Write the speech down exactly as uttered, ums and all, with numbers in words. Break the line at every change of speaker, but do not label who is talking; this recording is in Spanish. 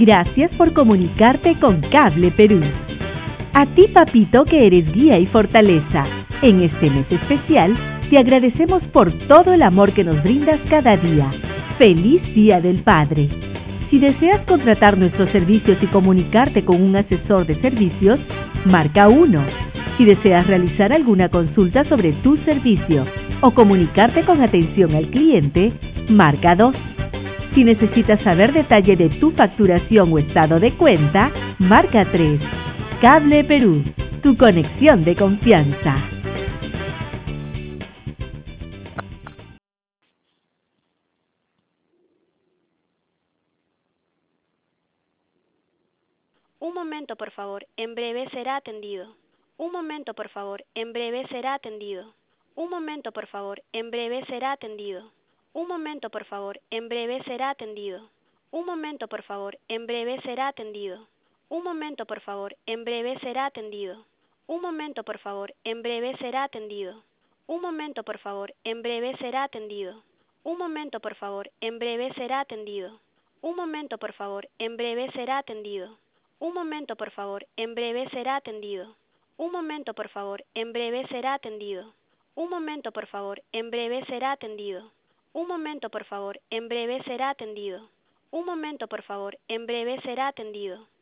Gracias por comunicarte con Cable Perú. A ti, papito, que eres guía y fortaleza. En este mes especial, te agradecemos por todo el amor que nos brindas cada día. ¡Feliz Día del Padre! Si deseas contratar nuestros servicios y comunicarte con un asesor de servicios, marca uno. Si deseas realizar alguna consulta sobre tu servicio o comunicarte con atención al cliente, marca dos. Si necesitas saber detalle de tu facturación o estado de cuenta, marca tres. Cable Perú, tu conexión de confianza.
Un momento, por favor, en breve será atendido. Un momento, por favor, en breve será atendido. Un momento, por favor, en breve será atendido. Un momento, por favor, en breve será atendido. Un momento, por favor, en breve será atendido. Un momento, por favor, en breve será atendido. Un momento, por favor, en breve será atendido. Un momento, por favor, en breve será atendido. Un momento, por favor, en breve será atendido. Un momento, por favor, en breve será atendido. Un momento, por favor, en breve será atendido. Un momento, por favor, en breve será atendido. Un momento, por favor, en breve será atendido. Un momento, por favor, en breve será atendido. Un momento, por favor, en breve será atendido.